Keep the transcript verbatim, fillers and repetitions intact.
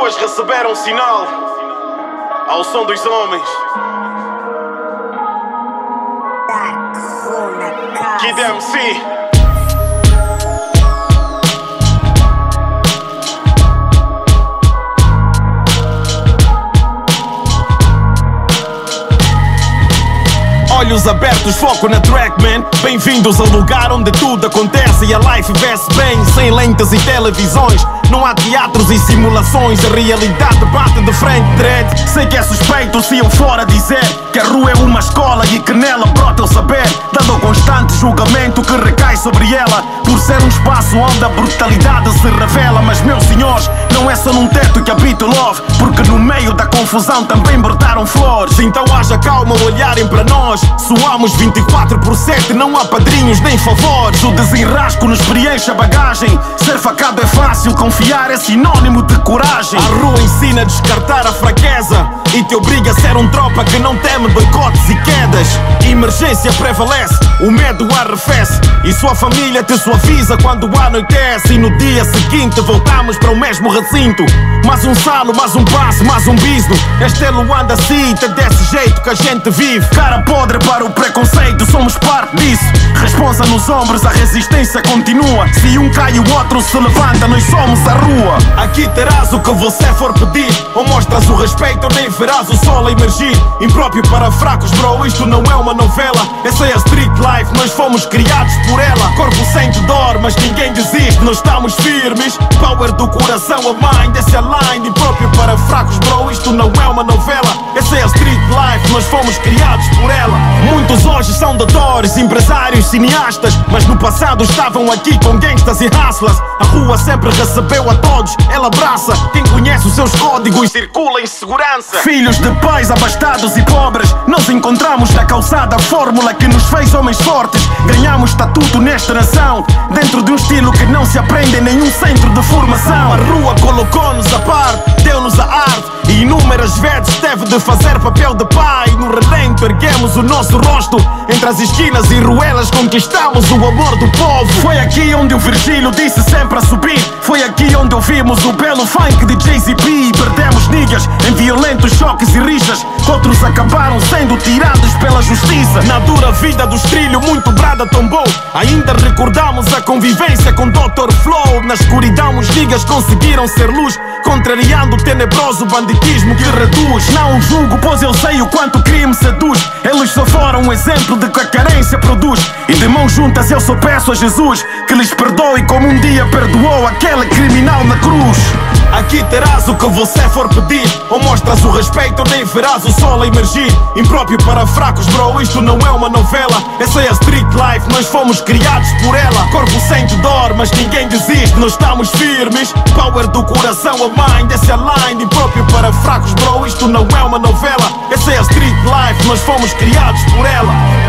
ruas receberam sinal ao som dos homens. Kid M C. Olhos abertos, foco na track, man. Bem-vindos ao lugar onde tudo acontece e a life vê-se bem, sem lentes e televisões. Não há teatros e simulações, a realidade bate de frente, dread. Sei que é suspeito se eu for a dizer que a rua é uma escola e que nela brota o saber, dado o constante julgamento que recai sobre ela, por ser um espaço onde a brutalidade se revela. Mas meus senhores, não é só num teto que habita o love, porque no meio da confusão também brotaram flores. Então haja calma ao olharem para nós, soamos vinte e quatro por sete, não há padrinhos nem favores. O desenrasco nos preenche a bagagem, ser facado é fácil, confiar é sinônimo de coragem. A rua ensina a descartar a fraqueza e te obriga a ser um tropa que não teme boicotes e quedas. Emergência prevalece, o medo arrefece e sua família te suaviza quando anoitece. E no dia seguinte voltamos para o mesmo recinto. Mais um salo, mais um passo, mais um bisno. Este é Luanda City, é desse jeito que a gente vive. Cara podre para o preconceito, somos parte disso. Responsa nos ombros, a resistência continua. Se um cai o outro se levanta, nós somos a rua. Aqui terás o que você for pedir, ou mostras o respeito ou nem verás o sol a emergir. Impróprio para fracos, bro, isto não é uma novela. Essa é a street life, nós fomos criados por ela. Corpo sente dor, mas ninguém desiste, nós estamos firmes. Power do coração, a mind, esse é a line. Impróprio para fracos, bro, isto não é uma novela. Essa é a street life, nós fomos criados por ela. Muitos hoje são doutores, empresários, cineastas, mas no passado estavam aqui com gangsters e hustlers. A rua sempre recebeu a todos, ela abraça quem conhece os seus códigos, circula em segurança. Filhos de pais abastados e pobres, nós encontramos na calçada a fórmula que nos fez homens fortes. Ganhamos estatuto nesta nação, dentro de um estilo que não se aprende em nenhum centro de formação. A rua colocou-nos a par, deu-nos a arte e inúmeras vezes teve de fazer papel de pai. No relento erguemos o nosso rosto, entre as esquinas e ruelas conquistamos o amor do povo. Foi aqui onde o Virgílio disse sempre a subir, foi aqui onde ouvimos o belo funk de Jay-Z. Perdemos niggas em violentos choques e rixas, outros acabaram sendo tirados pela justiça. Na dura vida dos trilhos muito brada tombou, ainda recordamos a convivência com doutor Flow. Na escuridão os niggas conseguiram ser luz, contrariando o tenebroso banditismo que reduz. Não julgo, pois eu sei o quanto o crime seduz. Eles só foram um exemplo de que a carência produz. E de mãos juntas eu só peço a Jesus que lhes perdoe como um dia perdoou aquele criminal na cruz. Aqui terás o que você for pedir, ou mostras o respeito ou nem verás o sol a emergir. Impróprio para fracos, bro, isto não é uma novela. Essa é a street life, nós fomos criados por ela. Corpo sente dor, mas ninguém desiste, nós estamos firmes. Power do coração, a mind, essa é a line. Impróprio para fracos, bro, isto não é uma novela. Essa é a street life, nós fomos criados por ela.